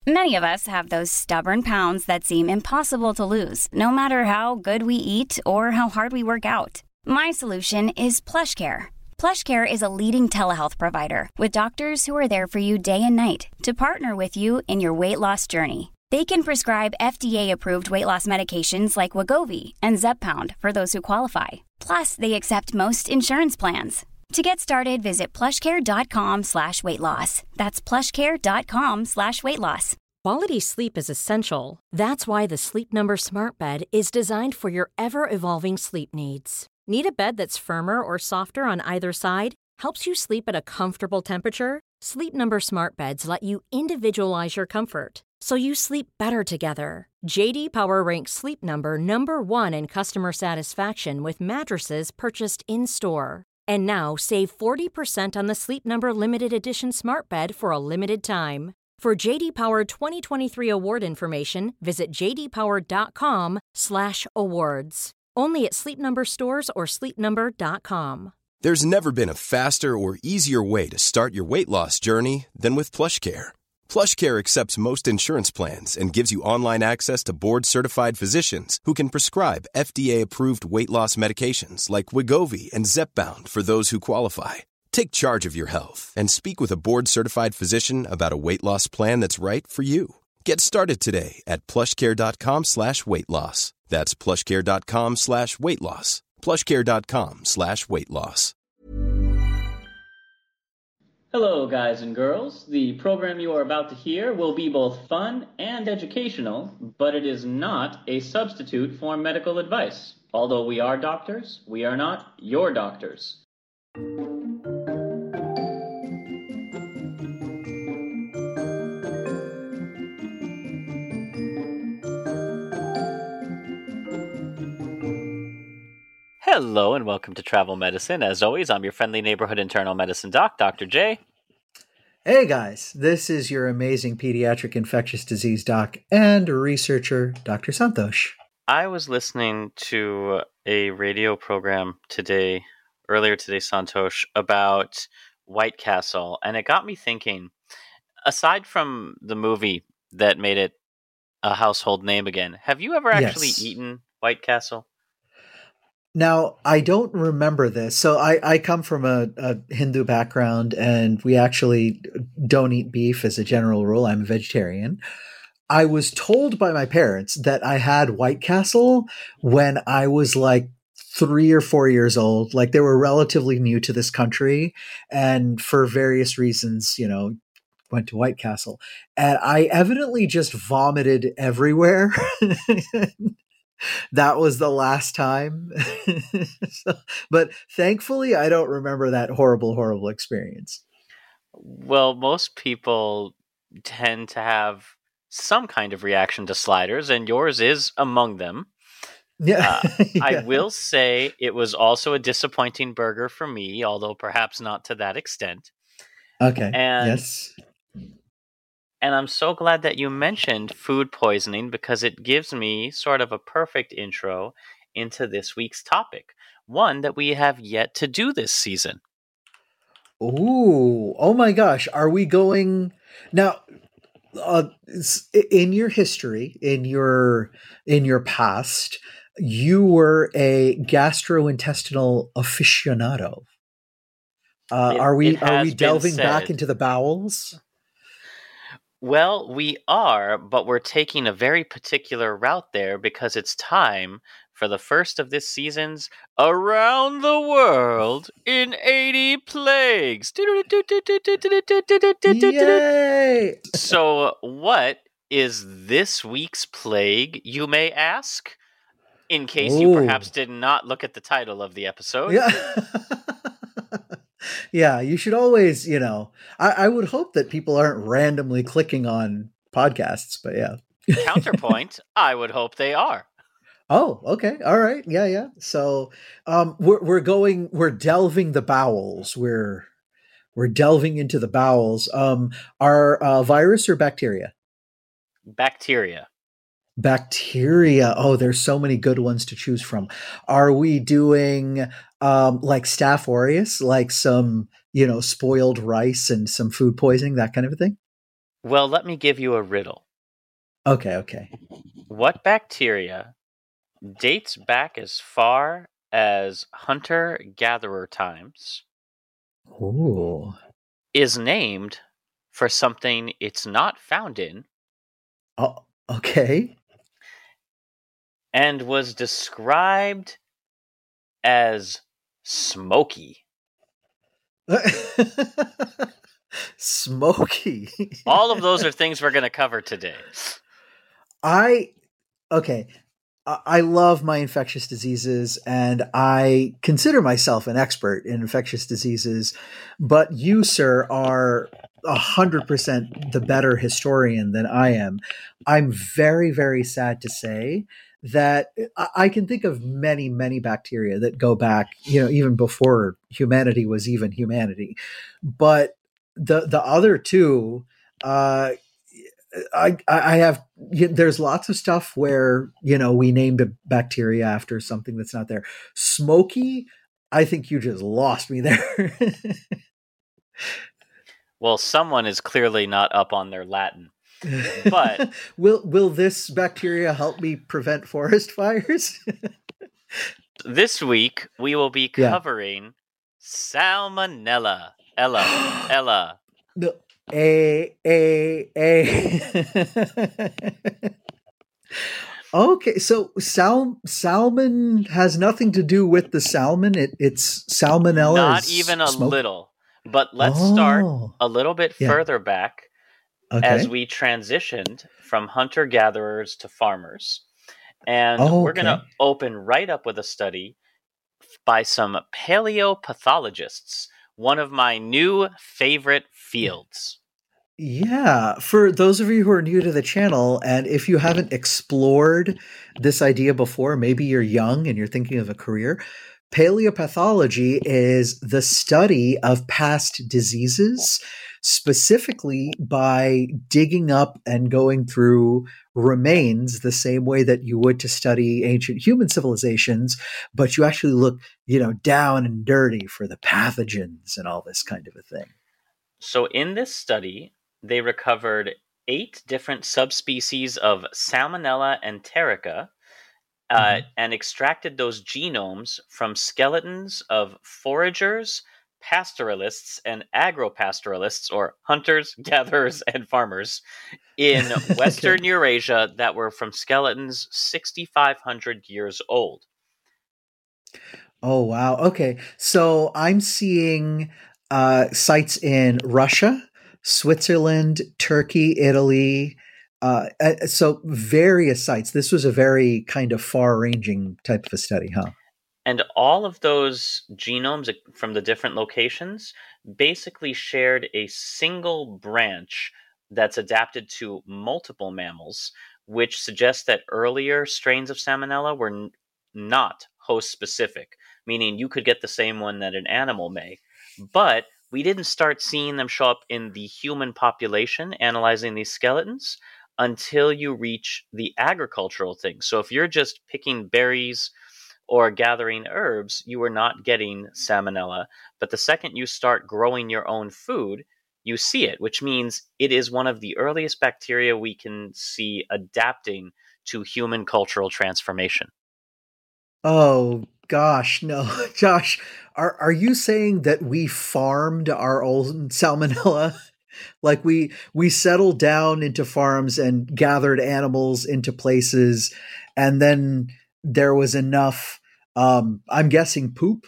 Many of us have those stubborn pounds that seem impossible to lose, no matter how good we eat or how hard we work out. My solution is PlushCare. PlushCare is a leading telehealth provider with doctors who are there for you day and night to partner with you in your weight loss journey. They can prescribe FDA-approved weight loss medications like Wegovy and Zepbound for those who qualify. Plus, they accept most insurance plans. To get started, visit plushcare.com/weightloss. That's plushcare.com/weightloss. Quality sleep is essential. That's why the Sleep Number Smart Bed is designed for your ever-evolving sleep needs. Need a bed that's firmer or softer on either side? Helps you sleep at a comfortable temperature? Sleep Number Smart Beds let you individualize your comfort, so you sleep better together. J.D. Power ranks Sleep Number number 1 in customer satisfaction with mattresses purchased in-store. And now, save 40% on the Sleep Number Limited Edition Smart Bed for a limited time. For J.D. Power 2023 award information, visit jdpower.com/awards. Only at Sleep Number stores or sleepnumber.com. There's never been a faster or easier way to start your weight loss journey than with PlushCare. PlushCare accepts most insurance plans and gives you online access to board-certified physicians who can prescribe FDA-approved weight loss medications like Wegovy and Zepbound for those who qualify. Take charge of your health and speak with a board-certified physician about a weight loss plan that's right for you. Get started today at plushcare.com/weightloss. That's plushcare.com/weightloss. plushcare.com/weightloss. Hello, guys and girls. The program you are about to hear will be both fun and educational, but it is not a substitute for medical advice. Although we are doctors, we are not your doctors. Hello and welcome to Travel Medicine. As always, I'm your friendly neighborhood internal medicine doc, Dr. J. Hey guys, this is your amazing pediatric infectious disease doc and researcher, Dr. Santosh. I was listening to a radio program earlier today, Santosh, about White Castle, and it got me thinking, aside from the movie that made it a household name again, have you ever actually eaten White Castle? Now, I don't remember this. So I come from a Hindu background, and we actually don't eat beef as a general rule. I'm a vegetarian. I was told by my parents that I had White Castle when I was like 3 or 4 years old. Like, they were relatively new to this country, and for various reasons, went to White Castle. And I evidently just vomited everywhere. That was the last time. But thankfully, I don't remember that horrible, horrible experience. Well, most people tend to have some kind of reaction to sliders, and yours is among them. Yeah. I will say it was also a disappointing burger for me, although perhaps not to that extent. Okay. Yes. And I'm so glad that you mentioned food poisoning, because it gives me sort of a perfect intro into this week's topic, one that we have yet to do this season. Ooh, oh my gosh. Are we going now? In your history, in your past, you were a gastrointestinal aficionado. Are we delving back into the bowels? Well, we are, but we're taking a very particular route there because it's time for the first of this season's Around the World in 80 Plagues. Yay! So, what is this week's plague, you may ask? In case you perhaps did not look at the title of the episode. Yeah. Yeah, you should always, I would hope that people aren't randomly clicking on podcasts, but yeah. Counterpoint, I would hope they are. Oh, okay. All right. Yeah. So, we're delving the bowels. We're delving into the bowels. Are virus or bacteria? Bacteria. Bacteria. Oh, there's so many good ones to choose from. Are we doing like Staph aureus, like some, spoiled rice and some food poisoning, that kind of a thing? Well, let me give you a riddle. Okay. What bacteria dates back as far as hunter-gatherer times, Ooh. is named for something it's not found in, Oh, okay. and was described as smoky? Smoky. All of those are things we're going to cover today. Okay. I love my infectious diseases and I consider myself an expert in infectious diseases, but you, sir, are 100% the better historian than I am. I'm very, very sad to say that I can think of many, many bacteria that go back, even before humanity was even humanity. But the other two, I have, there's lots of stuff where, we named a bacteria after something that's not there. Smoky, I think you just lost me there. Well, someone is clearly not up on their Latin. But will this bacteria help me prevent forest fires? This week we will be covering Salmonella. Ella. No. Okay, so salmon has nothing to do with the salmon. It's salmonella. Not even a little. But let's start a little bit further back as we transitioned from hunter-gatherers to farmers. And we're going to open right up with a study by some paleopathologists, one of my new favorite fields. Yeah, for those of you who are new to the channel, and if you haven't explored this idea before, maybe you're young and you're thinking of a career, paleopathology is the study of past diseases, specifically by digging up and going through remains the same way that you would to study ancient human civilizations, but you actually look, down and dirty for the pathogens and all this kind of a thing. So in this study, they recovered 8 different subspecies of Salmonella enterica and extracted those genomes from skeletons of foragers, pastoralists, and agropastoralists, or hunters, gatherers, and farmers in Western Eurasia that were from skeletons 6,500 years old. Oh, wow. Okay. So I'm seeing sites in Russia, Switzerland, Turkey, Italy. So various sites. This was a very kind of far-ranging type of a study, huh? And all of those genomes from the different locations basically shared a single branch that's adapted to multiple mammals, which suggests that earlier strains of Salmonella were not host-specific, meaning you could get the same one that an animal may. But we didn't start seeing them show up in the human population analyzing these skeletons until you reach the agricultural thing. So if you're just picking berries or gathering herbs, you are not getting Salmonella. But the second you start growing your own food, you see it, which means it is one of the earliest bacteria we can see adapting to human cultural transformation. Oh, gosh, no. Josh, are you saying that we farmed our own Salmonella? Like we settled down into farms and gathered animals into places, and then there was enough, I'm guessing poop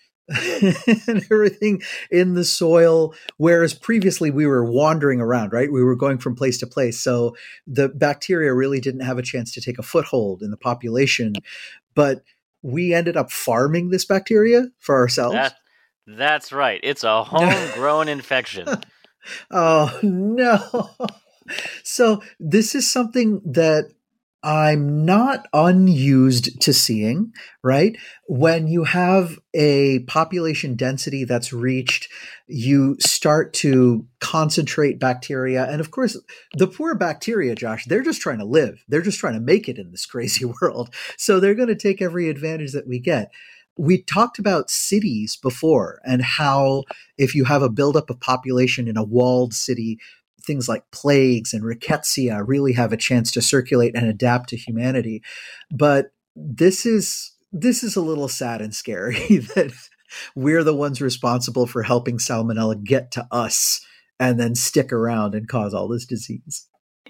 and everything in the soil, whereas previously we were wandering around, right? We were going from place to place. So the bacteria really didn't have a chance to take a foothold in the population, but we ended up farming this bacteria for ourselves. That's right. It's a homegrown infection. Oh, no. So this is something that I'm not unused to seeing, right? When you have a population density that's reached, you start to concentrate bacteria. And of course, the poor bacteria, Josh, they're just trying to live. They're just trying to make it in this crazy world. So they're going to take every advantage that we get. We talked about cities before and how if you have a buildup of population in a walled city, things like plagues and rickettsia really have a chance to circulate and adapt to humanity. But this is a little sad and scary that we're the ones responsible for helping salmonella get to us and then stick around and cause all this disease.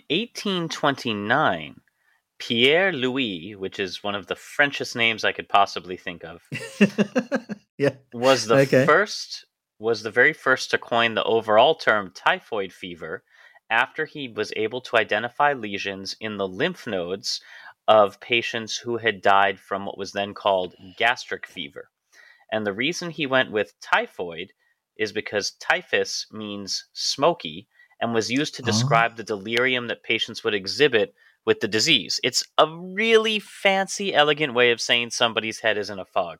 1829, Pierre Louis, which is one of the Frenchest names I could possibly think of, Yeah. was the very first to coin the overall term typhoid fever after he was able to identify lesions in the lymph nodes of patients who had died from what was then called gastric fever. And the reason he went with typhoid is because typhus means smoky and was used to describe the delirium that patients would exhibit with the disease. It's a really fancy, elegant way of saying somebody's head is in a fog.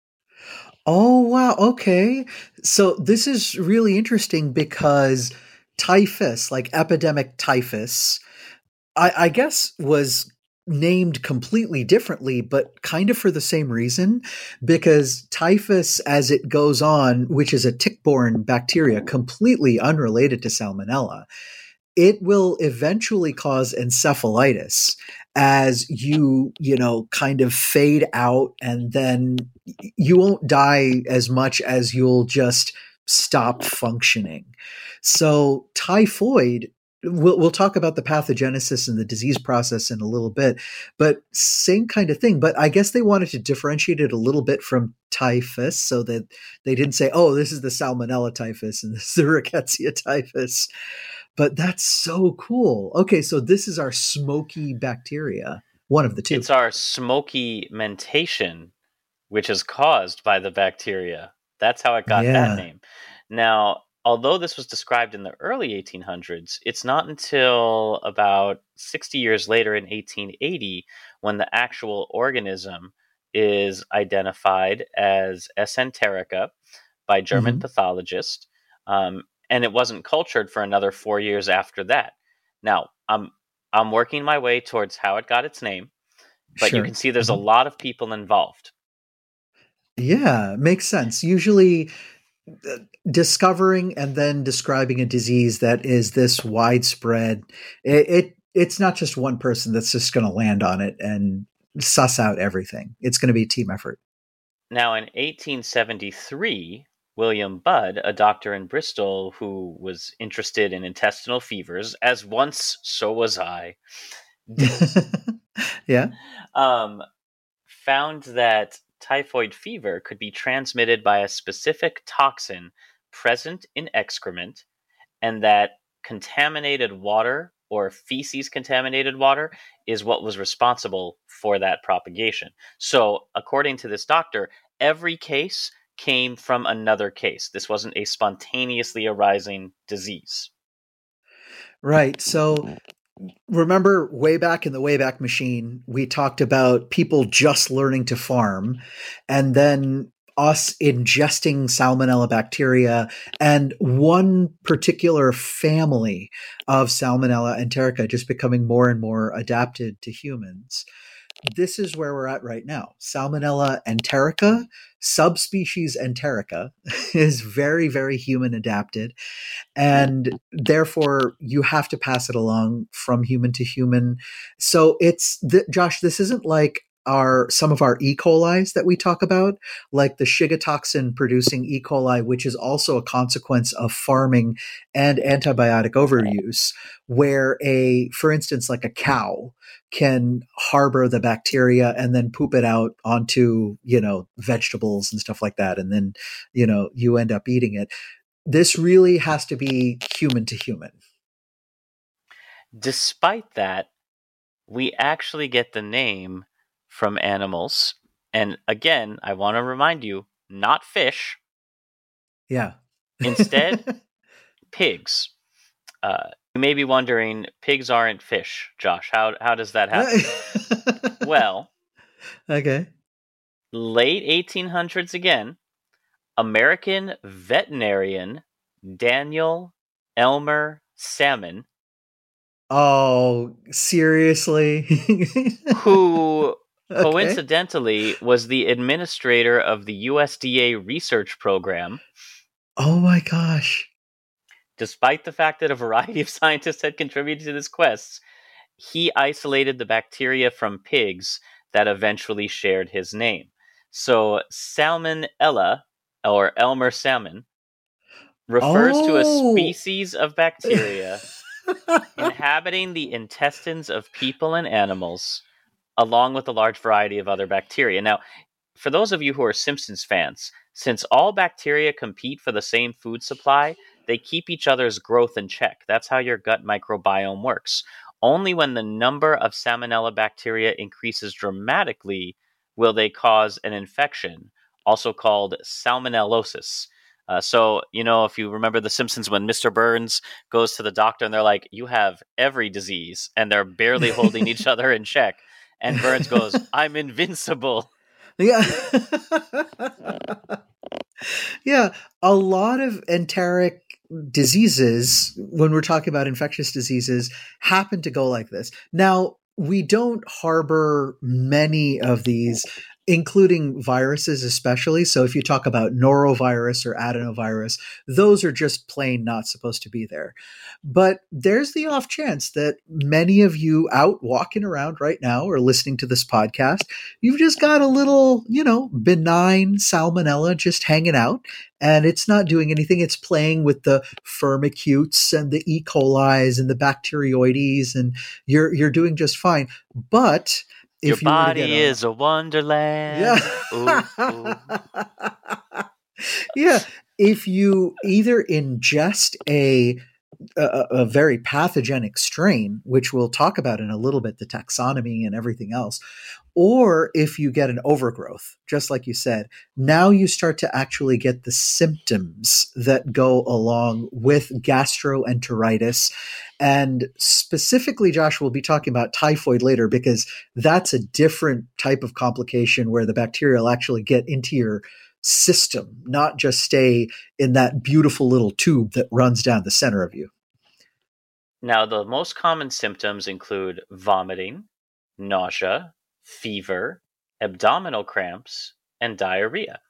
Oh, wow. Okay. So this is really interesting because typhus, like epidemic typhus, I guess was named completely differently, but kind of for the same reason, because typhus, as it goes on, which is a tick-borne bacteria completely unrelated to salmonella, it will eventually cause encephalitis as you kind of fade out, and then you won't die as much as you'll just stop functioning. So typhoid, we'll talk about the pathogenesis and the disease process in a little bit, but same kind of thing. But I guess they wanted to differentiate it a little bit from typhus so that they didn't say, oh, this is the salmonella typhus and this is the rickettsia typhus. But that's so cool. Okay, so this is our smoky bacteria, one of the two. It's our smoky mentation, which is caused by the bacteria. That's how it got that name. Now, although this was described in the early 1800s, it's not until about 60 years later in 1880 when the actual organism is identified as S. enterica by German pathologist. And it wasn't cultured for another 4 years after that. Now, I'm working my way towards how it got its name, but you can see there's a lot of people involved. Yeah, makes sense. Usually discovering and then describing a disease that is this widespread, it's not just one person that's just going to land on it and suss out everything. It's going to be a team effort. Now, in 1873, William Budd, a doctor in Bristol who was interested in intestinal fevers, as once so was I, found that typhoid fever could be transmitted by a specific toxin present in excrement, and that contaminated water or feces contaminated water is what was responsible for that propagation. So, according to this doctor, every case came from another case. This wasn't a spontaneously arising disease. Right. So remember way back in the Wayback Machine, we talked about people just learning to farm and then us ingesting salmonella bacteria and one particular family of Salmonella enterica just becoming more and more adapted to humans. This is where we're at right now. Salmonella enterica, subspecies enterica, is very, very human adapted. And therefore, you have to pass it along from human to human. So Josh, this isn't like some of our E. coli's that we talk about, like the Shiga toxin producing E. coli, which is also a consequence of farming and antibiotic overuse, where for instance, like a cow can harbor the bacteria and then poop it out onto, vegetables and stuff like that. And then, you end up eating it. This really has to be human to human. Despite that, we actually get the name from animals. And again, I want to remind you, not fish. Yeah. Instead, pigs. You may be wondering, pigs aren't fish, Josh. How does that happen? Well, okay. Late 1800s again, American veterinarian Daniel Elmer Salmon. Oh, seriously? Who coincidentally was the administrator of the USDA research program. Oh my gosh. despite the fact that a variety of scientists had contributed to this quest, he isolated the bacteria from pigs that eventually shared his name. So Salmonella, or Elmer salmon, refers to a Oh. species of bacteria inhabiting the intestines of people and animals, along with a large variety of other bacteria. Now, for those of you who are Simpsons fans, since all bacteria compete for the same food supply, they keep each other's growth in check. That's how your gut microbiome works. Only when the number of Salmonella bacteria increases dramatically will they cause an infection, also called salmonellosis. So, if you remember The Simpsons, when Mr. Burns goes to the doctor and they're like, "You have every disease," and they're barely holding each other in check. And Burns goes, "I'm invincible." Yeah. Yeah. A lot of enteric diseases, when we're talking about infectious diseases, happen to go like this. Now, we don't harbor many of these, including viruses, especially. So if you talk about norovirus or adenovirus, those are just plain not supposed to be there. But there's the off chance that many of you out walking around right now or listening to this podcast, you've just got a little, benign salmonella just hanging out, and it's not doing anything. It's playing with the firmicutes and the E. coli's and the bacteroides, and you're doing just fine. But Your if you were to body is a wonderland. Yeah. Ooh, ooh. Yeah, if you either ingest a very pathogenic strain, which we'll talk about in a little bit, the taxonomy and everything else, or if you get an overgrowth, just like you said, now you start to actually get the symptoms that go along with gastroenteritis. And specifically, Josh, we'll be talking about typhoid later, because that's a different type of complication where the bacteria will actually get into your system, not just stay in that beautiful little tube that runs down the center of you. Now, the most common symptoms include vomiting, nausea, fever, abdominal cramps, and diarrhea.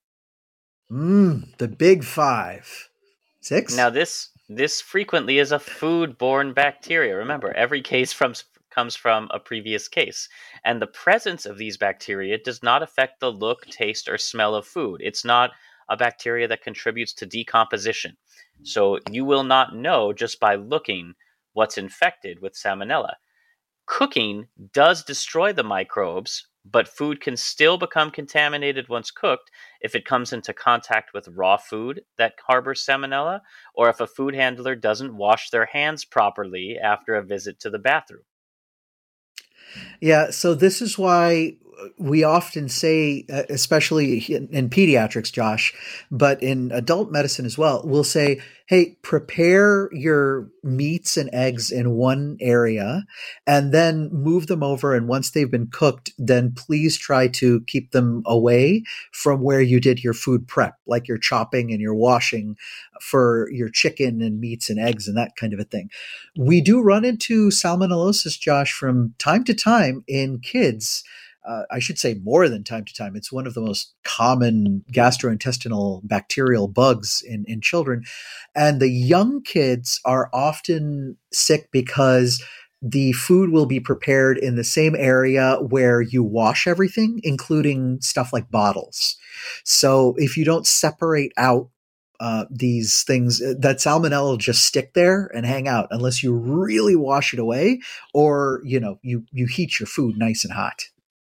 The big five. Six? Now, this frequently is a food-borne bacteria. Remember, every case comes from a previous case. And the presence of these bacteria does not affect the look, taste, or smell of food. It's not a bacteria that contributes to decomposition. So you will not know just by looking what's infected with salmonella. Cooking does destroy the microbes, but food can still become contaminated once cooked if it comes into contact with raw food that harbors salmonella, or if a food handler doesn't wash their hands properly after a visit to the bathroom. Yeah, so this is why we often say, especially in pediatrics, Josh, but in adult medicine as well, we'll say, hey, prepare your meats and eggs in one area and then move them over. And once they've been cooked, then please try to keep them away from where you did your food prep, like your chopping and your washing for your chicken and meats and eggs and that kind of a thing. We do run into salmonellosis, Josh, from time to time in kids. I should say more than time to time. It's one of the most common gastrointestinal bacterial bugs in children. And the young kids are often sick because the food will be prepared in the same area where you wash everything, including stuff like bottles. So if you don't separate out these things, that salmonella will just stick there and hang out unless you really wash it away, or you heat your food nice and hot.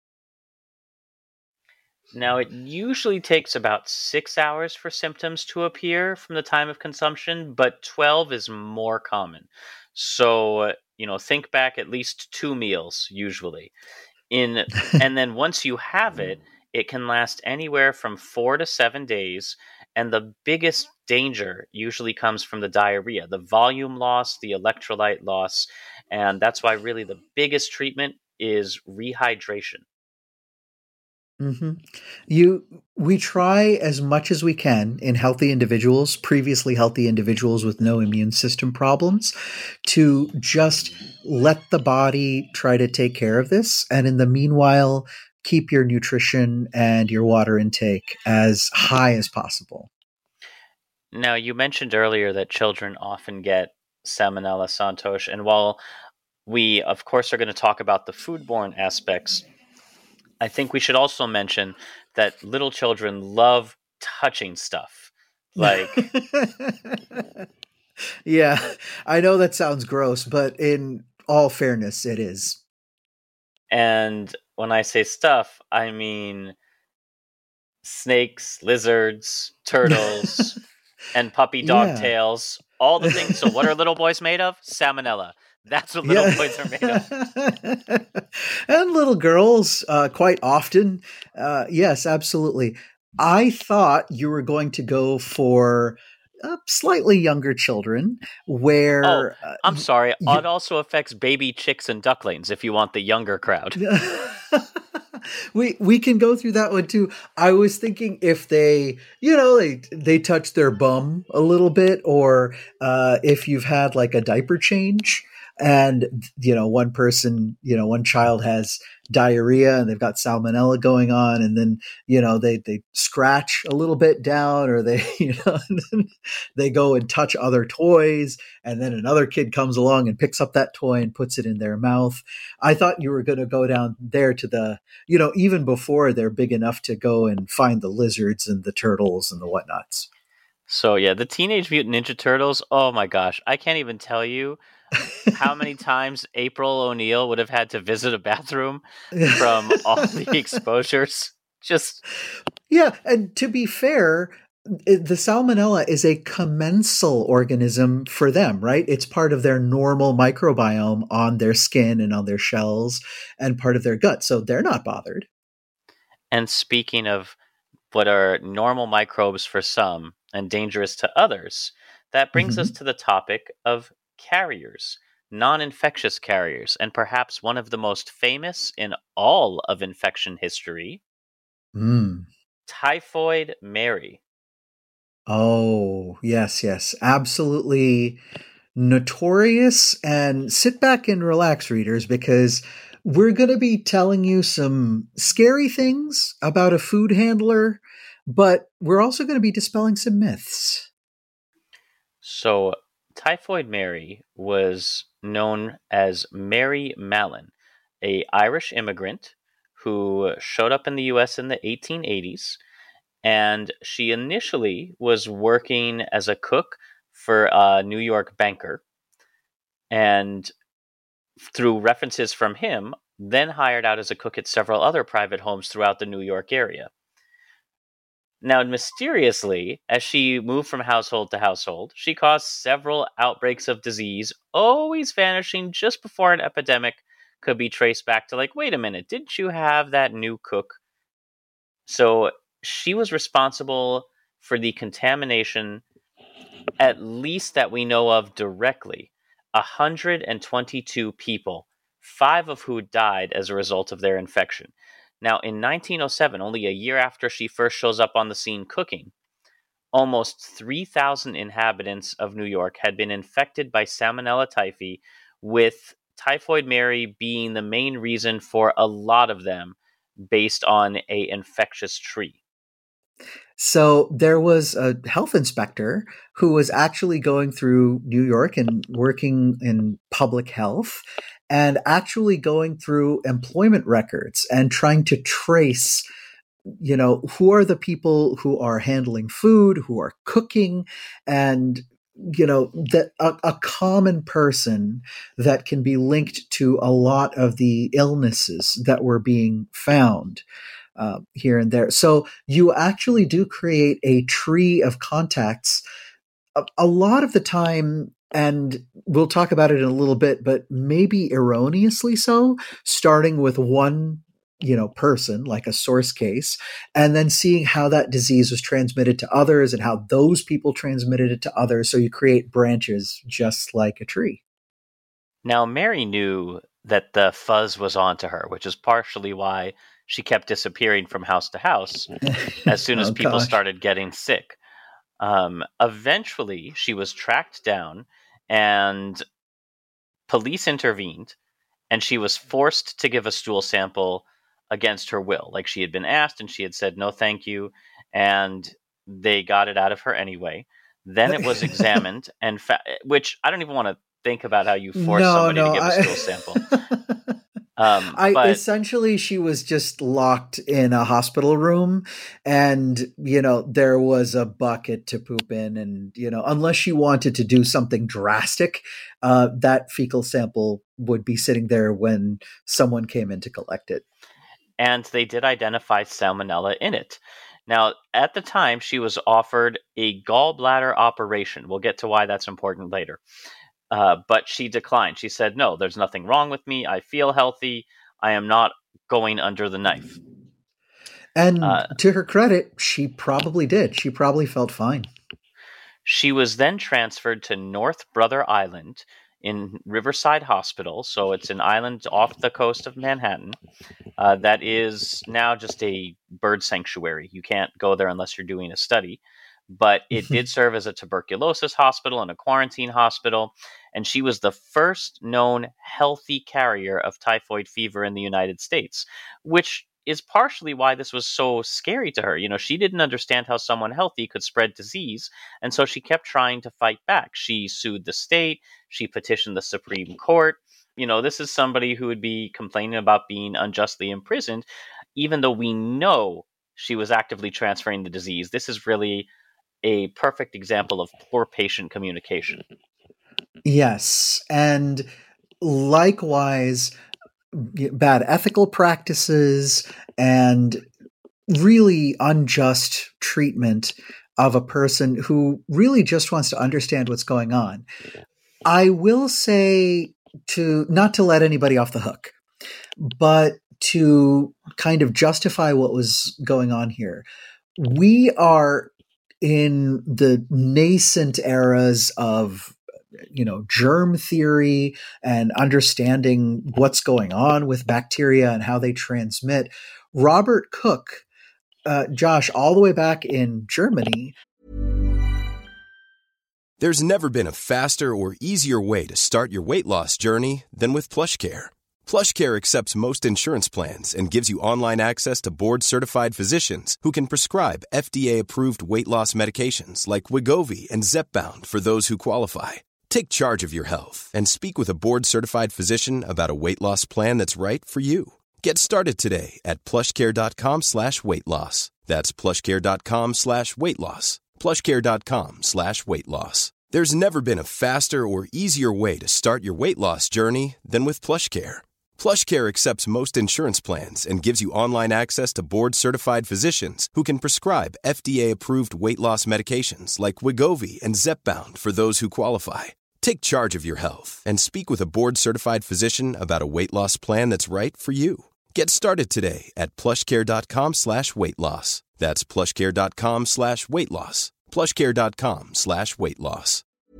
Now, it usually takes about 6 hours for symptoms to appear from the time of consumption, but 12 is more common. So, think back at least 2 meals usually. And then once you have it, it can last anywhere from 4 to 7 days. And the biggest danger usually comes from the diarrhea, the volume loss, the electrolyte loss. And that's why really the biggest treatment is rehydration. Mm-hmm. We try as much as we can in healthy individuals, previously healthy individuals with no immune system problems, to just let the body try to take care of this. And in the meanwhile, keep your nutrition and your water intake as high as possible. Now, you mentioned earlier that children often get Salmonella, Santosh, and while we, of course, are going to talk about the foodborne aspects, I think we should also mention that little children love touching stuff. Like, Yeah, I know that sounds gross, but in all fairness, it is. and when I say stuff, I mean snakes, lizards, turtles, and puppy dog Yeah. tails. All the things. So, what are little boys made of? Salmonella. That's what little Yeah. boys are made of. And little girls, quite often. Yes, absolutely. I thought you were going to go for slightly younger children Oh, where I'm sorry. you. It also affects baby chicks and ducklings if you want the younger crowd. We can go through that one too. I was thinking if they, they touch their bum a little bit, or if you've had like a diaper change, and one child has diarrhea and they've got salmonella going on, and then they scratch a little bit down, or they and then they go and touch other toys, and then another kid comes along and picks up that toy and puts it in their mouth. I thought you were going to go down there to the, even before they're big enough to go and find the lizards and the turtles and the whatnots. So, yeah, the Teenage Mutant Ninja Turtles. Oh my gosh. I can't even tell you how many times April O'Neil would have had to visit a bathroom from all the exposures. Just Yeah, and to be fair, the salmonella is a commensal organism for them, right? It's part of their normal microbiome on their skin and on their shells and part of their gut. So they're not bothered. and speaking of what are normal microbes for some and dangerous to others, that brings us Hmm. to the topic of carriers, non infectious carriers, and perhaps one of the most famous in all of infection history, Mm. Typhoid Mary. Oh, yes, yes. Absolutely notorious. And sit back and relax, readers, because we're going to be telling you some scary things about a food handler, but we're also going to be dispelling some myths. So, Typhoid Mary was known as Mary Mallon, a Irish immigrant who showed up in the US in the 1880s, and she initially was working as a cook for a New York banker, and through references from him, then hired out as a cook at several other private homes throughout the New York area. Now, mysteriously, as she moved from household to household, she caused several outbreaks of disease, always vanishing just before an epidemic could be traced back to, like, wait a minute, didn't you have that new cook? So she was responsible for the contamination, at least that we know of directly, 122 people, five of who died as a result of their infection. Now, in 1907, only a year after she first shows up on the scene cooking, almost 3,000 inhabitants of New York had been infected by Salmonella typhi, with Typhoid Mary being the main reason for a lot of them based on a infectious tree. So there was a health inspector who was actually going through New York and working in public health and actually going through employment records and trying to trace, who are the people who are handling food, who are cooking, and that a common person that can be linked to a lot of the illnesses that were being found here and there. So you actually do create a tree of contacts a lot of the time. And we'll talk about it in a little bit, but maybe erroneously so, starting with one person, like a source case, and then seeing how that disease was transmitted to others and how those people transmitted it to others. So you create branches just like a tree. Now, Mary knew that the fuzz was onto her, which is partially why she kept disappearing from house to house as soon as Oh people gosh. started getting sick. Eventually, she was tracked down and police intervened, and she was forced to give a stool sample against her will. Like, she had been asked and she had said, no, thank you. And they got it out of her anyway. Then it was examined, and which I don't even want to think about how you force No, somebody to no, give a stool sample. I But essentially she was just locked in a hospital room, and there was a bucket to poop in, and unless she wanted to do something drastic, that fecal sample would be sitting there when someone came in to collect it. and they did identify salmonella in it. Now, at the time, she was offered a gallbladder operation. We'll get to why that's important later. But she declined. She said, "No, there's nothing wrong with me. I feel healthy. I am not going under the knife." And Uh, to her credit, she probably did. She probably felt fine. She was then transferred to North Brother Island in Riverside Hospital. So it's an island off the coast of Manhattan that is now just a bird sanctuary. You can't go there unless you're doing a study. But it did serve as a tuberculosis hospital and a quarantine hospital. And she was the first known healthy carrier of typhoid fever in the United States, which is partially why this was so scary to her. She didn't understand how someone healthy could spread disease. And so she kept trying to fight back. She sued the state, she petitioned the Supreme Court. This is somebody who would be complaining about being unjustly imprisoned, even though we know she was actively transferring the disease. This is really a perfect example of poor patient communication. Yes. And likewise, bad ethical practices and really unjust treatment of a person who really just wants to understand what's going on. I will say, not to let anybody off the hook, but to kind of justify what was going on here. We are in the nascent eras of germ theory and understanding what's going on with bacteria and how they transmit. Robert Koch, Josh, all the way back in Germany. There's never been a faster or easier way to start your weight loss journey than with PlushCare. PlushCare accepts most insurance plans and gives you online access to board-certified physicians who can prescribe FDA-approved weight loss medications like Wegovy and Zepbound for those who qualify. Take charge of your health and speak with a board-certified physician about a weight loss plan that's right for you. Get started today at plushcare.com/weight-loss. That's plushcare.com/weight-loss. plushcare.com/weight-loss. There's never been a faster or easier way to start your weight loss journey than with PlushCare. PlushCare accepts most insurance plans and gives you online access to board-certified physicians who can prescribe FDA-approved weight loss medications like Wegovy and Zepbound for those who qualify. Take charge of your health and speak with a board-certified physician about a weight loss plan that's right for you. Get started today at plushcare.com/weight-loss. That's plushcare.com/weight-loss. plushcare.com/weight-loss.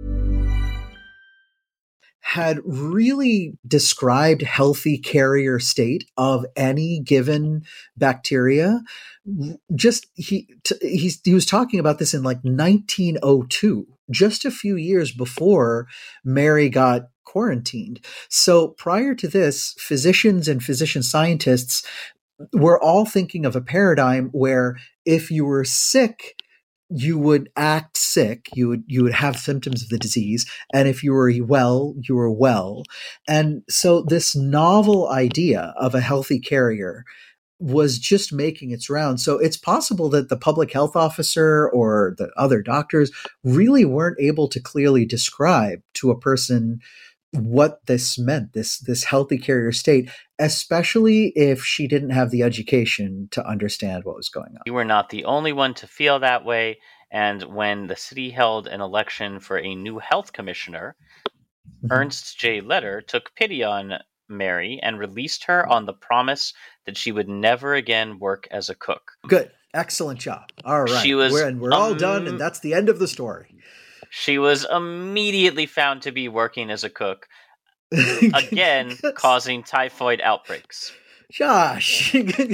Had really described healthy carrier state of any given bacteria. Just he was talking about this in like 1902, just a few years before Mary got quarantined. So prior to this, physicians and physician scientists were all thinking of a paradigm where if you were sick, you would act sick, you would have symptoms of the disease, and if you were well, you were well. And so this novel idea of a healthy carrier was just making its round. So it's possible that the public health officer or the other doctors really weren't able to clearly describe to a person what this meant, this healthy carrier state, especially if she didn't have the education to understand what was going on. You were not the only one to feel that way. And when the city held an election for a new health commissioner, Ernst J. Leder took pity on Mary and released her on the promise that she would never again work as a cook. Good. Excellent job. All right. We're all done, and that's the end of the story. She was immediately found to be working as a cook, again causing typhoid outbreaks. Josh.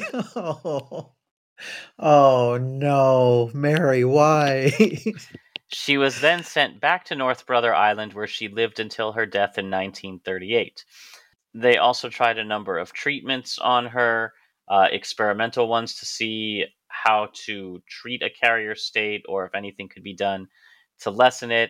Oh no, Mary, why? She was then sent back to North Brother Island, where she lived until her death in 1938. They also tried a number of treatments on her, experimental ones to see how to treat a carrier state or if anything could be done to lessen it.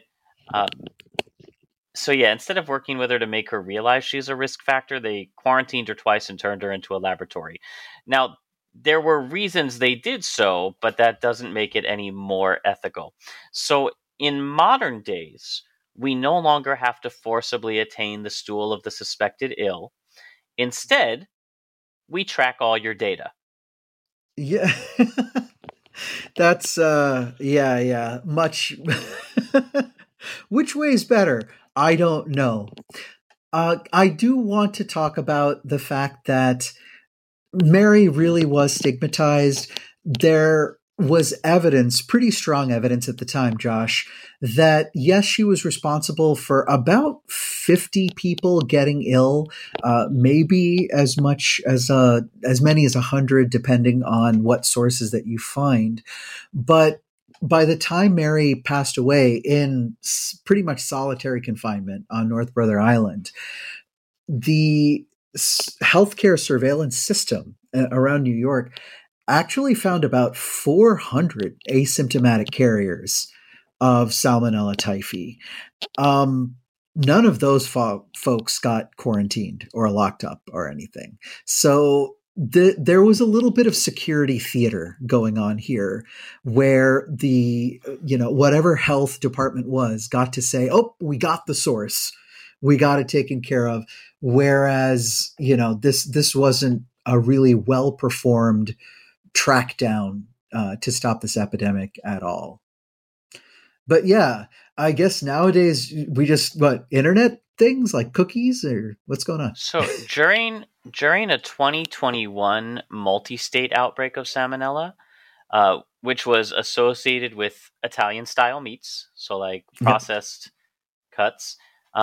So yeah, instead of working with her to make her realize she's a risk factor, they quarantined her twice and turned her into a laboratory. Now, there were reasons they did so, but that doesn't make it any more ethical. So in modern days, we no longer have to forcibly attain the stool of the suspected ill. Instead, we track all your data. Yeah. That's yeah. Much which way is better? I don't know. I do want to talk about the fact that Mary really was stigmatized. There was evidence, pretty strong evidence at the time, Josh, that yes, she was responsible for about 50 people getting ill, maybe as many as 100, depending on what sources that you find. But by the time Mary passed away in pretty much solitary confinement on North Brother Island, the healthcare surveillance system around New York actually found about 400 asymptomatic carriers of Salmonella typhi. None of those folks got quarantined or locked up or anything. So there was a little bit of security theater going on here where whatever health department was got to say, oh, we got the source. We got it taken care of. Whereas, this wasn't a really well-performed track down to stop this epidemic at all. But yeah, I guess nowadays we just, internet things like cookies, or what's going on? So during a 2021 multi-state outbreak of Salmonella, which was associated with Italian-style meats, so like processed cuts,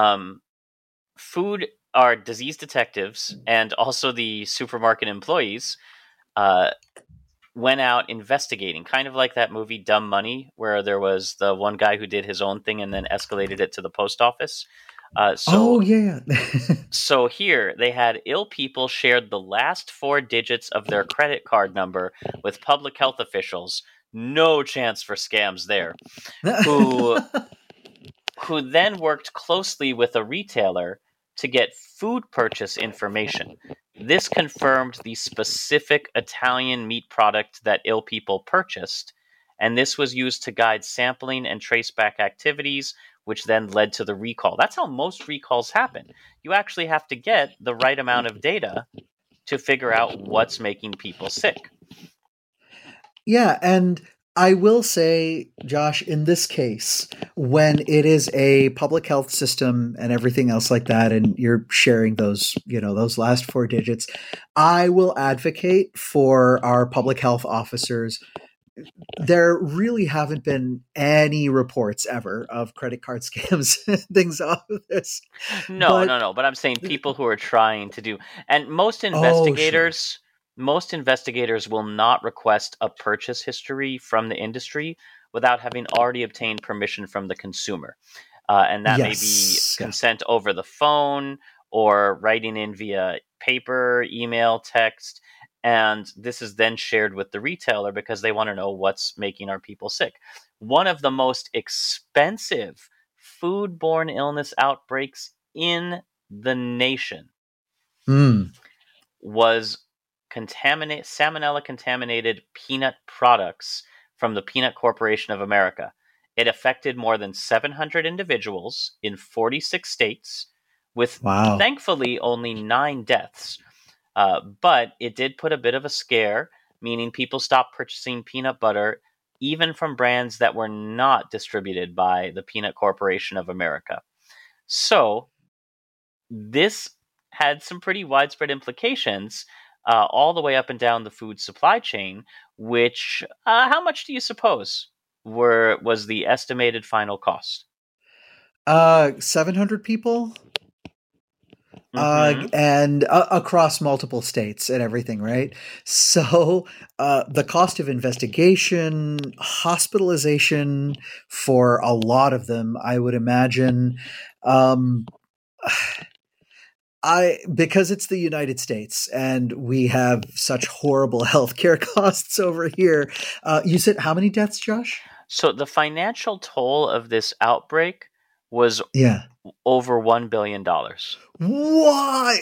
food our disease detectives and also the supermarket employees went out investigating, kind of like that movie Dumb Money, where there was the one guy who did his own thing and then escalated it to the post office. So here they had ill people shared the last 4 digits of their credit card number with public health officials. No chance for scams there. Who then worked closely with a retailer to get food purchase information. This confirmed the specific Italian meat product that ill people purchased, and this was used to guide sampling and traceback activities, which then led to the recall. That's how most recalls happen. You actually have to get the right amount of data to figure out what's making people sick. Yeah, and I will say, Josh, in this case, when it is a public health system and everything else like that, and you're sharing those last 4 digits, I will advocate for our public health officers. There really haven't been any reports ever of credit card scams, things off of this. No. But I'm saying people who are trying to do, and most investigators. Sure. Most investigators will not request a purchase history from the industry without having already obtained permission from the consumer. And that may be consent over the phone or writing in via paper, email, text. And this is then shared with the retailer because they want to know what's making our people sick. One of the most expensive foodborne illness outbreaks in the nation was Salmonella contaminated peanut products from the Peanut Corporation of America. It affected more than 700 individuals in 46 states, with thankfully only 9 deaths. But it did put a bit of a scare, meaning people stopped purchasing peanut butter, even from brands that were not distributed by the Peanut Corporation of America. So this had some pretty widespread implications all the way up and down the food supply chain, which, how much do you suppose was the estimated final cost? 700 people? And across multiple states and everything, right? So the cost of investigation, hospitalization for a lot of them, I would imagine, because it's the United States and we have such horrible healthcare costs over here. You said how many deaths, Josh? So the financial toll of this outbreak was Yeah. over $1 billion. Why?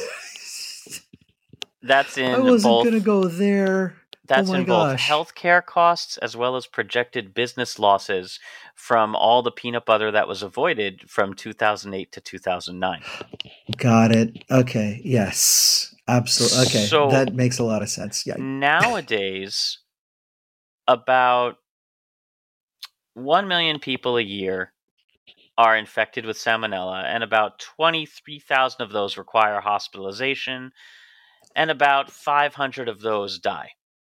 That's I in wasn't both gonna go there. Oh That's my in both gosh. healthcare costs as well as projected business losses from all the peanut butter that was avoided from 2008 to 2009. Got it. Okay. Yes. Absolutely. Okay. So That makes a lot of sense. Yeah. nowadays, about 1 million people a year are infected with salmonella, and about 23,000 of those require hospitalization, and about 500 of those die.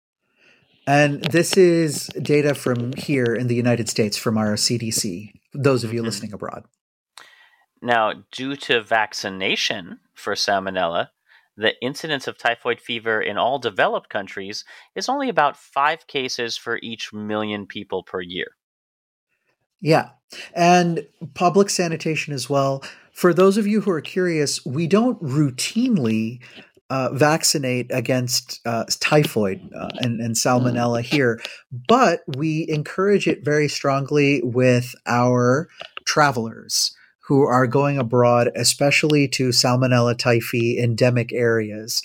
And this is data from here in the United States from our CDC, those of you Mhm. listening abroad. Now, due to vaccination for salmonella, the incidence of typhoid fever in all developed countries is only about 5 cases for each million people per year. Yeah. And public sanitation as well. For those of you who are curious, we don't routinely vaccinate against typhoid and salmonella here, but we encourage it very strongly with our travelers who are going abroad, especially to salmonella typhi endemic areas.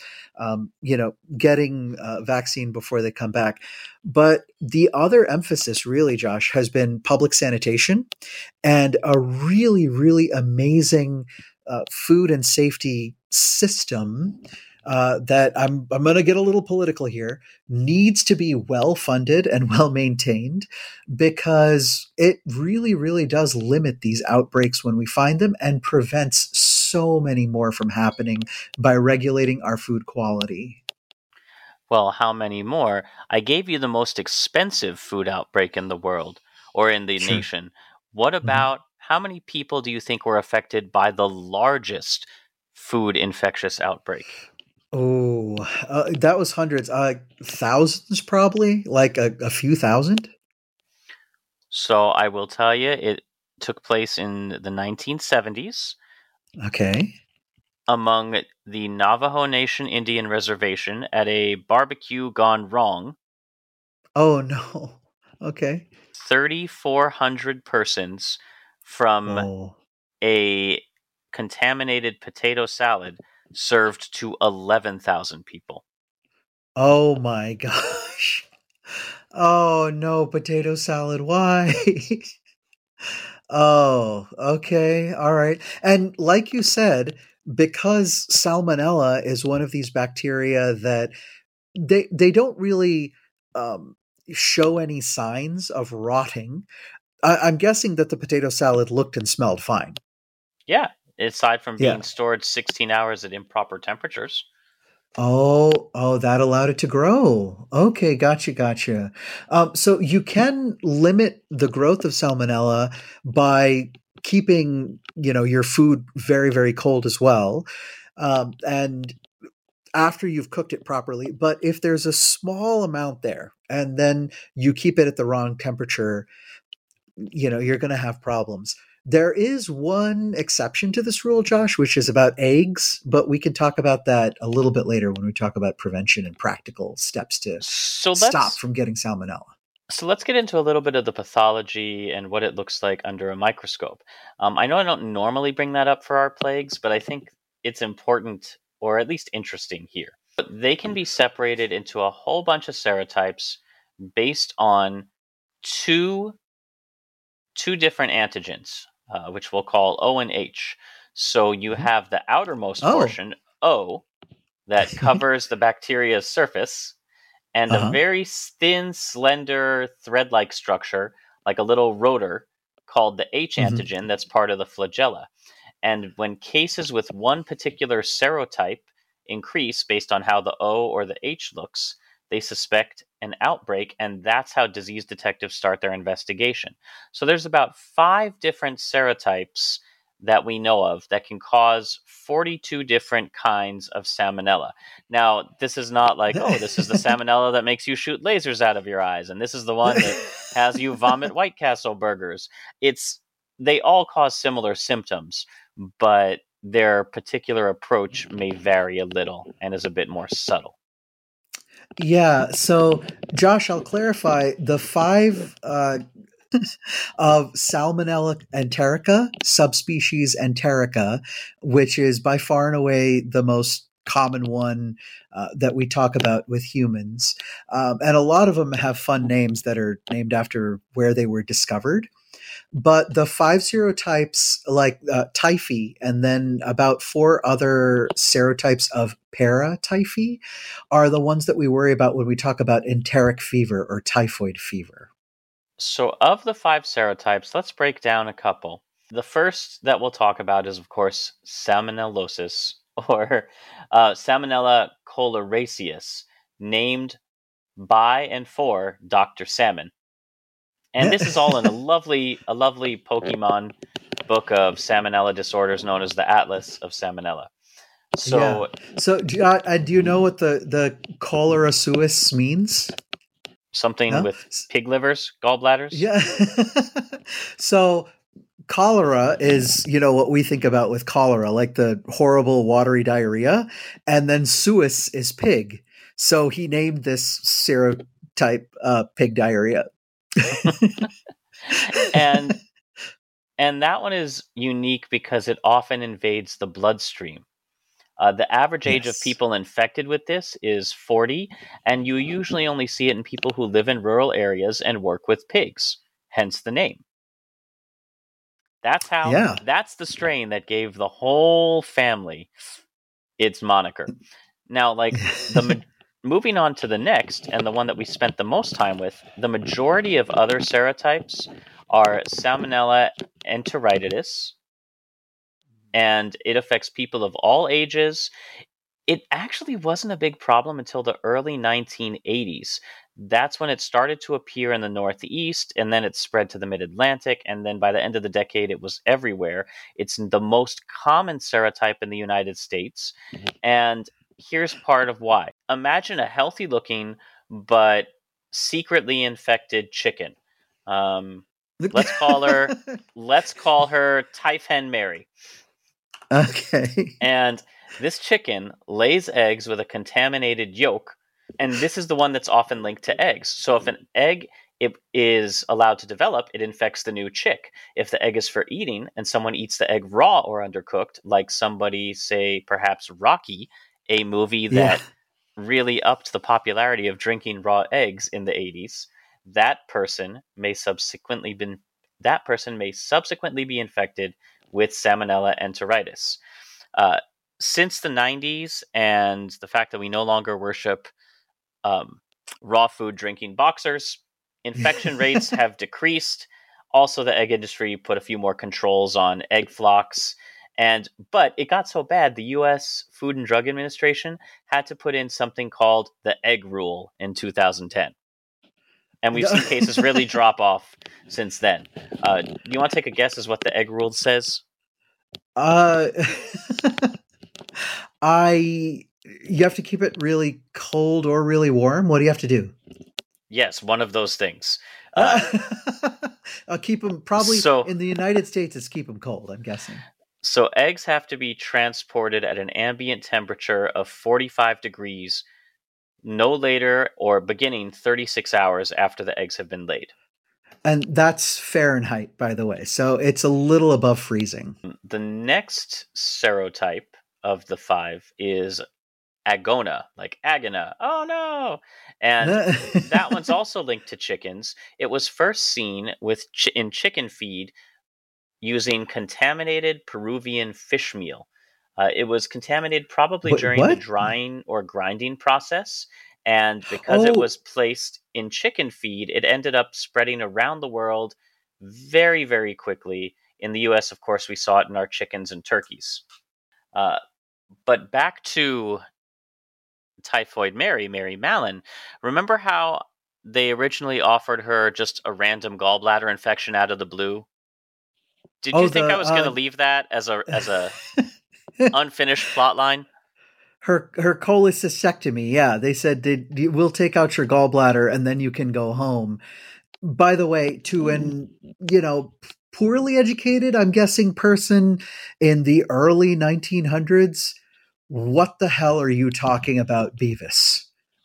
Getting vaccine before they come back. But the other emphasis, really, Josh, has been public sanitation and a really, really amazing food and safety system that I'm going to get a little political here, needs to be well funded and well maintained because it really, really does limit these outbreaks when we find them and prevents so many more from happening by regulating our food quality. Well, how many more? I gave you the most expensive food outbreak in the world or in the Sure. nation. What Mhm. about how many people do you think were affected by the largest food infectious outbreak? Oh, that was hundreds, thousands probably, like a few thousand. So I will tell you, it took place in the 1970s Okay. among the Navajo Nation Indian Reservation at a barbecue gone wrong. Oh no. Okay. 3,400 persons from Oh. a contaminated potato salad served to 11,000 people. Oh my gosh. Oh no, potato salad. Why? Oh, okay. All right. And like you said, because salmonella is one of these bacteria that they don't really um, show any signs of rotting. I'm guessing that the potato salad looked and smelled fine. Yeah, aside from Yeah. being stored 16 hours at improper temperatures. Oh, that allowed it to grow. Okay, gotcha. So you can limit the growth of salmonella by keeping, your food very, very cold as well. And after you've cooked it properly. But if there's a small amount there and then you keep it at the wrong temperature, you're going to have problems. There is one exception to this rule, Josh, which is about eggs, but we can talk about that a little bit later when we talk about prevention and practical steps to So stop let's from getting salmonella. so let's get into a little bit of the pathology and what it looks like under a microscope. I know I don't normally bring that up for our plagues, but I think it's important or at least interesting here. But they can be separated into a whole bunch of serotypes based on two two different antigens, which we'll call O and H. So you Mhm. have the outermost Oh, portion, O, that covers the bacteria's surface, and a uh-huh. very thin, slender, thread like structure, like a little rotor, called the H Hmm. antigen that's part of the flagella. And when cases with one particular serotype increase based on how the O or the H looks, they suspect an outbreak, and that's how disease detectives start their investigation. So there's about 5 different serotypes that we know of that can cause 42 different kinds of salmonella. Now, this is not like, oh, this is the salmonella that makes you shoot lasers out of your eyes, and this is the one that has you vomit White Castle burgers. It's They all cause similar symptoms, but their particular approach may vary a little and is a bit more subtle. Yeah. So, Josh, I'll clarify the five of Salmonella enterica, subspecies enterica, which is by far and away the most common one that we talk about with humans. And a lot of them have fun names that are named after where they were discovered. But the five serotypes, like typhi, and then about four other serotypes of paratyphi, are the ones that we worry about when we talk about enteric fever or typhoid fever. So, of the five serotypes, let's break down a couple. The first that we'll talk about is, of course, Salmonellosis, or Salmonella coaleraceus, named by and for Dr. Salmon. And this is all in a lovely Pokemon book of salmonella disorders known as the Atlas of Salmonella. So, So do you know what the cholera suis means? something No? with pig livers, gallbladders? Yeah. So cholera is, what we think about with cholera, like the horrible watery diarrhea, and then suis is pig. So he named this serotype pig diarrhea. and that one is unique because it often invades the bloodstream. The average age of Yes. people infected with this is 40, and you usually only see it in people who live in rural areas and work with pigs, hence the name. That's the strain that gave the whole family its moniker. Now, moving on to the next, and the one that we spent the most time with, the majority of other serotypes are Salmonella enteritis, and it affects people of all ages. It actually wasn't a big problem until the early 1980s. That's when it started to appear in the Northeast, and then it spread to the Mid-Atlantic, and then by the end of the decade, it was everywhere. It's the most common serotype in the United States, and here's part of why. Imagine a healthy-looking but secretly infected chicken. Let's call her Typhen Mary. Okay. And this chicken lays eggs with a contaminated yolk, and this is the one that's often linked to eggs. So if an egg is allowed to develop, it infects the new chick. If the egg is for eating and someone eats the egg raw or undercooked, like somebody, say, perhaps Rocky, a movie that really upped the popularity of drinking raw eggs in the 80s, that person may subsequently be infected with Salmonella enteritis. Since the 90s and the fact that we no longer worship raw food drinking boxers, infection rates have decreased. Also, the egg industry put a few more controls on egg flocks. But it got so bad, the U.S. Food and Drug Administration had to put in something called the egg rule in 2010. And we've seen cases really drop off since then. Do you want to take a guess as what the egg rule says? You have to keep it really cold or really warm. What do you have to do? Yes, one of those things. I'll keep them probably in the United States. It's keep them cold, I'm guessing. So eggs have to be transported at an ambient temperature of 45 degrees no later or beginning 36 hours after the eggs have been laid. And that's Fahrenheit, by the way. So it's a little above freezing. The next serotype of the five is Agona, like Agona. Oh no! And that one's also linked to chickens. It was first seen in chicken feed using contaminated Peruvian fish meal. It was contaminated probably during the drying or grinding process. And because it was placed in chicken feed, it ended up spreading around the world very, very quickly. In the U.S., of course, we saw it in our chickens and turkeys. But back to Typhoid Mary Mallon. Remember how they originally offered her just a random gallbladder infection out of the blue? Did you think I was going to leave that as a unfinished plot line? Her cholecystectomy, yeah. They said, we'll take out your gallbladder and then you can go home. By the way, to an, poorly educated, I'm guessing, person in the early 1900s, what the hell are you talking about, Beavis?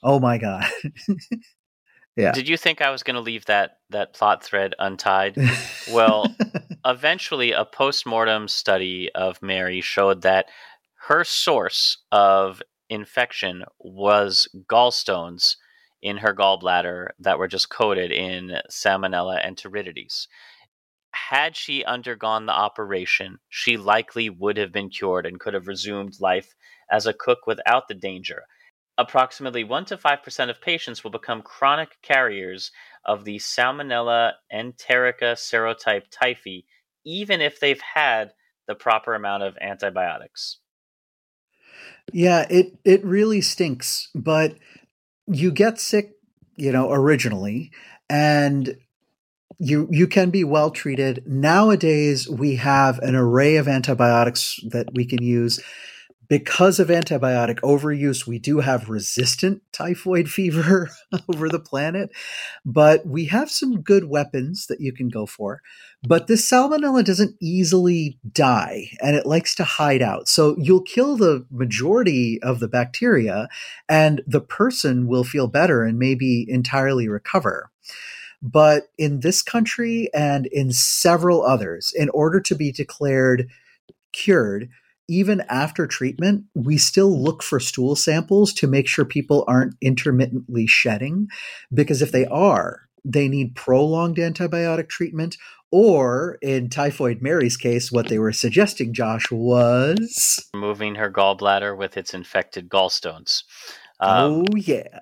Oh my God. Yeah. Did you think I was going to leave that plot thread untied? Well, eventually a postmortem study of Mary showed that her source of infection was gallstones in her gallbladder that were just coated in Salmonella enteridides. Had she undergone the operation, she likely would have been cured and could have resumed life as a cook without the danger. Approximately 1 to 5% of patients will become chronic carriers of the Salmonella enterica serotype typhi, even if they've had the proper amount of antibiotics. Yeah, it really stinks, but you get sick, originally, and you can be well treated. Nowadays, we have an array of antibiotics that we can use. Because of antibiotic overuse, we do have resistant typhoid fever over the planet, but we have some good weapons that you can go for. But this salmonella doesn't easily die, and it likes to hide out. So you'll kill the majority of the bacteria, and the person will feel better and maybe entirely recover. But in this country and in several others, in order to be declared cured, even after treatment, we still look for stool samples to make sure people aren't intermittently shedding, because if they are, they need prolonged antibiotic treatment, or in Typhoid Mary's case, what they were suggesting, Josh, was removing her gallbladder with its infected gallstones. Oh, yeah.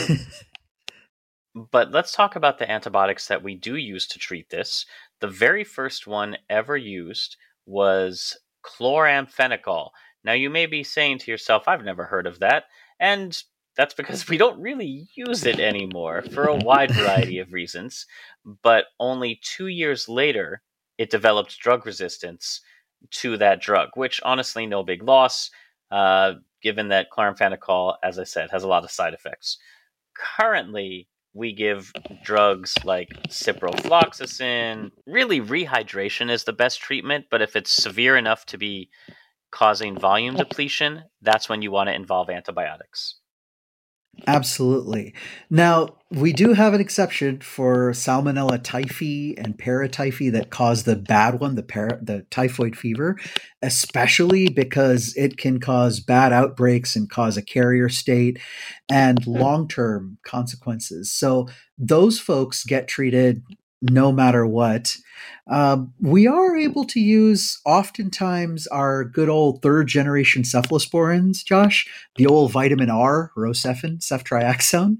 But let's talk about the antibiotics that we do use to treat this. The very first one ever used was chloramphenicol. Now, you may be saying to yourself, I've never heard of that. And that's because we don't really use it anymore for a wide variety of reasons. But only 2 years later, it developed drug resistance to that drug, which honestly, no big loss, given that chloramphenicol, as I said, has a lot of side effects. Currently, we give drugs like ciprofloxacin. Really, rehydration is the best treatment, but if it's severe enough to be causing volume depletion, that's when you want to involve antibiotics. Absolutely. Now, we do have an exception for Salmonella typhi and paratyphi that cause the bad one, the typhoid fever, especially because it can cause bad outbreaks and cause a carrier state and long-term consequences. So those folks get treated no matter what. We are able to use oftentimes our good old third generation cephalosporins, Josh, the old vitamin R, Rocephin, ceftriaxone.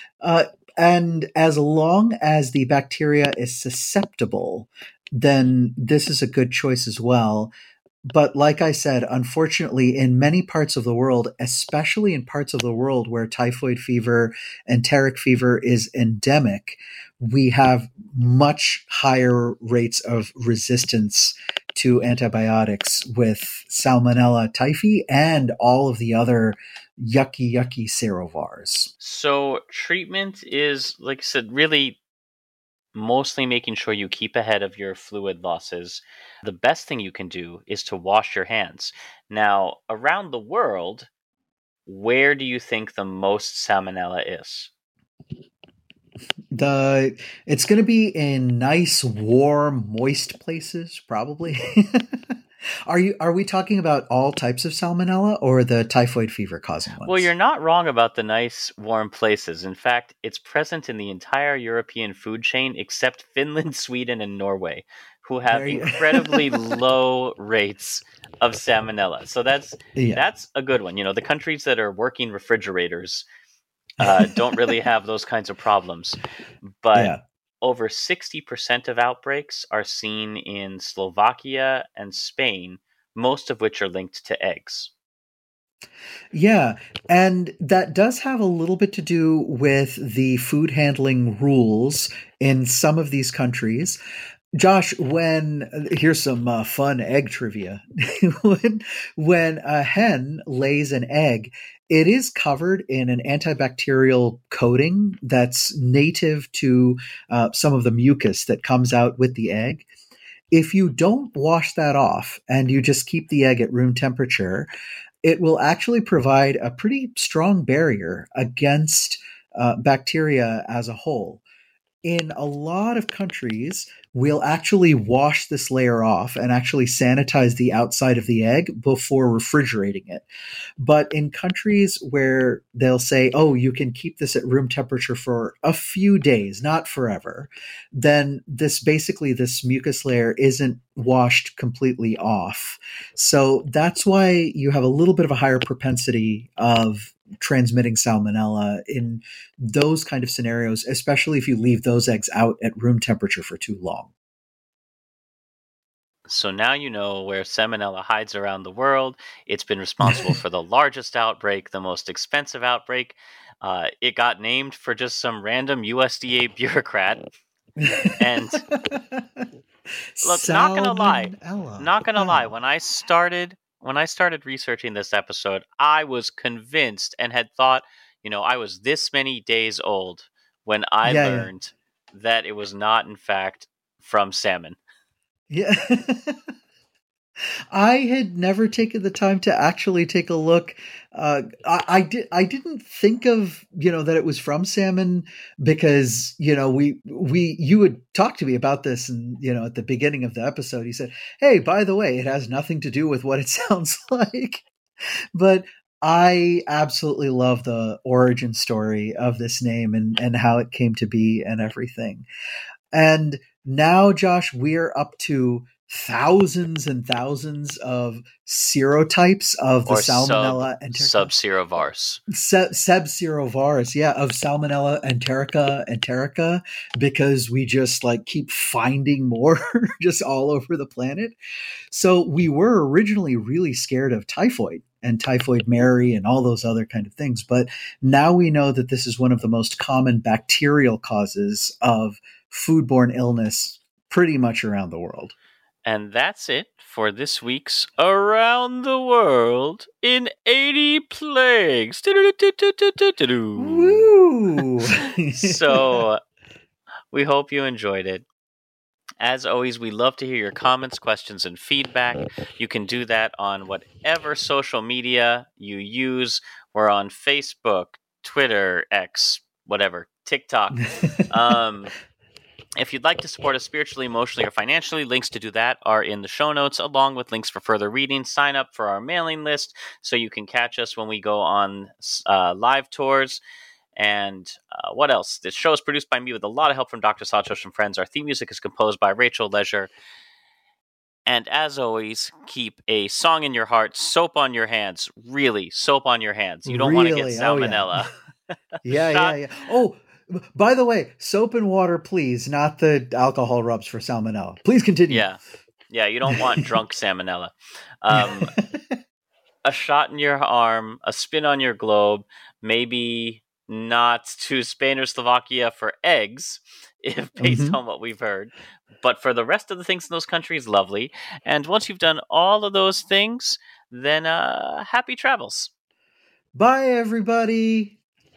And as long as the bacteria is susceptible, then this is a good choice as well. But like I said, unfortunately, in many parts of the world, especially in parts of the world where typhoid fever, enteric fever is endemic, we have much higher rates of resistance to antibiotics with Salmonella typhi and all of the other yucky serovars. So treatment is, like I said, really mostly making sure you keep ahead of your fluid losses. The best thing you can do is to wash your hands. Now, around the world, where do you think the most salmonella is? It's going to be in nice, warm, moist places, probably. Are we talking about all types of salmonella or the typhoid fever causing ones? Well, you're not wrong about the nice, warm places. In fact, it's present in the entire European food chain except Finland, Sweden, and Norway, who have incredibly low rates of salmonella. So that's a good one. You know, the countries that are working refrigerators don't really have those kinds of problems. But over 60% of outbreaks are seen in Slovakia and Spain, most of which are linked to eggs. Yeah, and that does have a little bit to do with the food handling rules in some of these countries. Josh, here's some fun egg trivia. when a hen lays an egg, it is covered in an antibacterial coating that's native to some of the mucus that comes out with the egg. If you don't wash that off and you just keep the egg at room temperature, it will actually provide a pretty strong barrier against bacteria as a whole. In a lot of countries, we'll actually wash this layer off and actually sanitize the outside of the egg before refrigerating it. But in countries where they'll say, oh, you can keep this at room temperature for a few days, not forever, then this mucus layer isn't washed completely off. So that's why you have a little bit of a higher propensity of transmitting salmonella in those kind of scenarios, especially if you leave those eggs out at room temperature for too long. So now you know where salmonella hides around the world. It's been responsible for the largest outbreak, the most expensive outbreak. It got named for just some random USDA bureaucrat. And look, not gonna lie, when I started researching this episode, I was convinced and had thought, I was this many days old when I learned that it was not, in fact, from salmon. Yeah. I had never taken the time to actually take a look. I didn't think of, that it was from salmon because, you would talk to me about this and, at the beginning of the episode, you said, hey, by the way, it has nothing to do with what it sounds like. But I absolutely love the origin story of this name and how it came to be and everything. And now, Josh, we're up to thousands and thousands of serotypes of the Salmonella enterica. Sebserovirus, of Salmonella enterica, because we just keep finding more just all over the planet. So we were originally really scared of typhoid and typhoid Mary and all those other kind of things. But now we know that this is one of the most common bacterial causes of foodborne illness pretty much around the world. And that's it for this week's Around the World in 80 Plagues. Woo! So we hope you enjoyed it. As always, we love to hear your comments, questions, and feedback. You can do that on whatever social media you use. We're on Facebook, Twitter, X, whatever, TikTok. If you'd like to support us spiritually, emotionally, or financially, links to do that are in the show notes, along with links for further reading. Sign up for our mailing list so you can catch us when we go on live tours. And what else? This show is produced by me with a lot of help from Dr. Satosh and friends. Our theme music is composed by Rachel Leisure. And as always, keep a song in your heart, soap on your hands. Really, soap on your hands. You don't want to get salmonella. Oh, yeah. Oh, by the way, soap and water, please, not the alcohol rubs for salmonella. Please continue. Yeah, you don't want drunk salmonella. A shot in your arm, a spin on your globe, maybe not to Spain or Slovakia for eggs, if based on what we've heard. But for the rest of the things in those countries, lovely. And once you've done all of those things, then happy travels. Bye, everybody.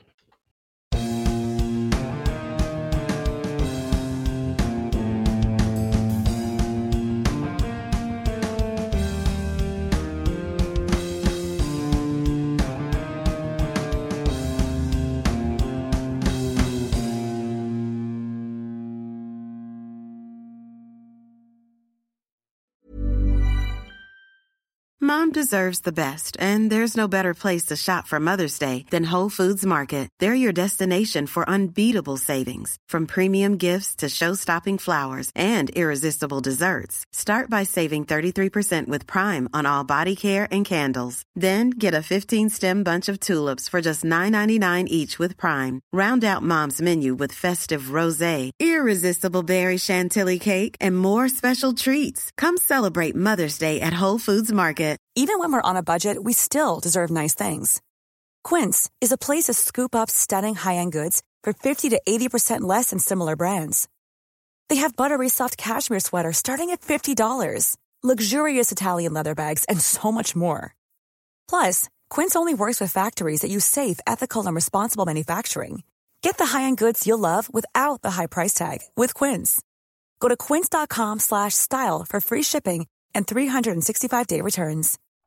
Mom deserves the best, and there's no better place to shop for Mother's Day than Whole Foods Market. They're your destination for unbeatable savings, from premium gifts to show-stopping flowers and irresistible desserts. Start by saving 33% with Prime on all body care and candles. Then get a 15-stem bunch of tulips for just $9.99 each with Prime. Round out Mom's menu with festive rosé, irresistible berry chantilly cake, and more special treats. Come celebrate Mother's Day at Whole Foods Market. Even when we're on a budget, we still deserve nice things. Quince is a place to scoop up stunning high-end goods for 50 to 80% less than similar brands. They have buttery soft cashmere sweaters starting at $50, luxurious Italian leather bags, and so much more. Plus, Quince only works with factories that use safe, ethical, and responsible manufacturing. Get the high-end goods you'll love without the high price tag with Quince. Go to quince.com/style for free shipping and 365-day returns.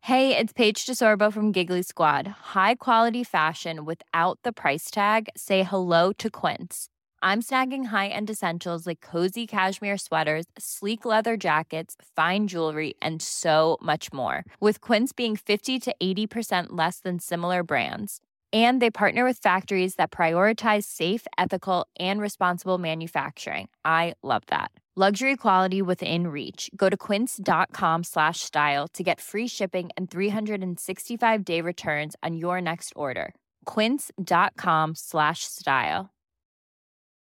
Hey, it's Paige DeSorbo from Giggly Squad. High quality fashion without the price tag. Say hello to Quince. I'm snagging high-end essentials like cozy cashmere sweaters, sleek leather jackets, fine jewelry, and so much more. With Quince being 50 to 80% less than similar brands. And they partner with factories that prioritize safe, ethical, and responsible manufacturing. I love that. Luxury quality within reach. Go to quince.com/style to get free shipping and 365-day returns on your next order. Quince.com/style.